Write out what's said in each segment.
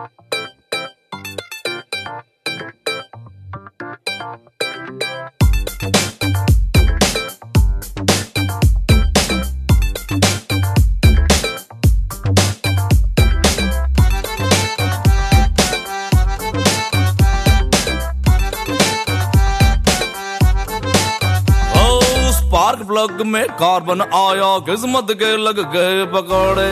Spark plug में carbon आया, किस्मत के लग गए पकौड़े।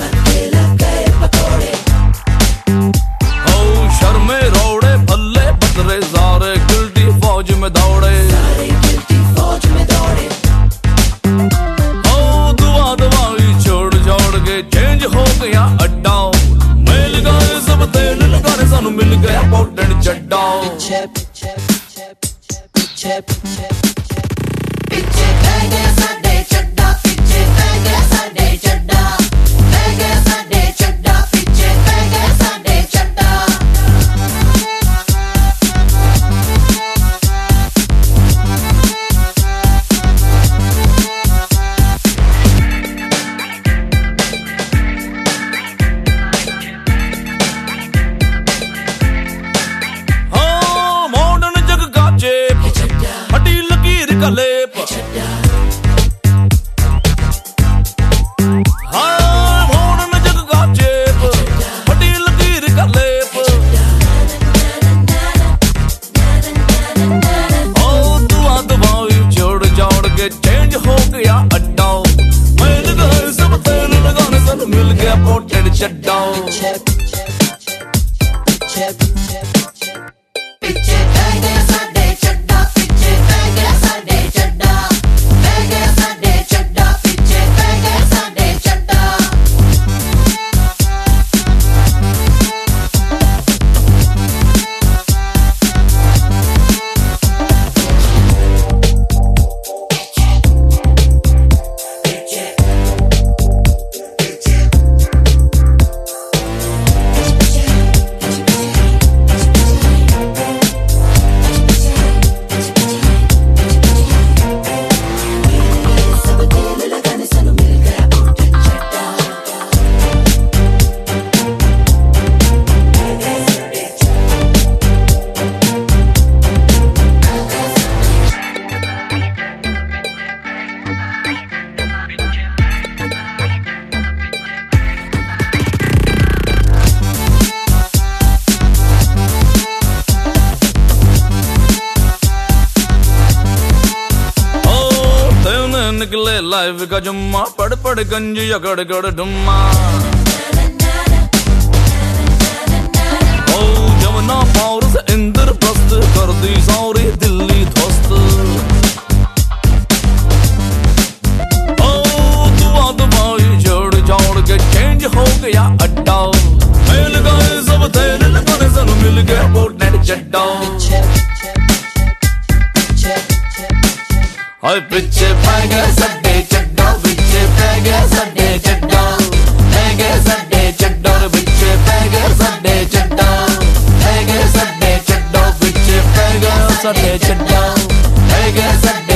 ओ शर्मे रोड़े भल्ले बदरे सारे गिल्टी फौज में दौड़े। ओ दुआ दवाई छोड़ छोड़ के चेंज हो गया अड्डा। मेल गए सब तेल लगाने सानू मिल गया पोटेंट चड्डा। पिछे पै गया साडे चड्डा, पिछे पै गया साडे चड्डा, पै गया साडे चड्डा, पिछे पै गया साडे चड्डा। हाँ मॉडर्न जग का चेप, हटी लकीर का लेप। हाँ मॉडर्न जग का चेप, हटी लकीर का लेप। ओ दुआ दवाई जोड़ जोड़ के चेंज हो गया अड्डा। मैंने गए सब तेल लगाने सन मिल गया पोटेंट चड्डा। पिछे पै गया साडे चड्डा, पिछे पै गया साडे चड्डा, पै गया साडे चड्डा, पिछे पै गया साडे चड्डा। निकले लाइव का जुम्मा, पड़ पड़ गंज यगड़ गड़ डुम्मा। ओ जमुना पार से इंद्रप्रस्थ कर दी सारी दिल्ली ध्वस्त। ओ दुआ दवाई जोड़ जोड़ के चेंज हो गया अड्डा। मेल गए सब तेल लगाने सन मिल गया पोटेंट चड्डा। हाय पिछे पै गया साडे चड्डा, पिछे पै गया साडे चड्डा, पै गया साडे चड्डा, पिछे पै गया साडे चड्डा, पै गया साडे चड्डा, पिछे पै गया साडे चड्डा, पै गया साडे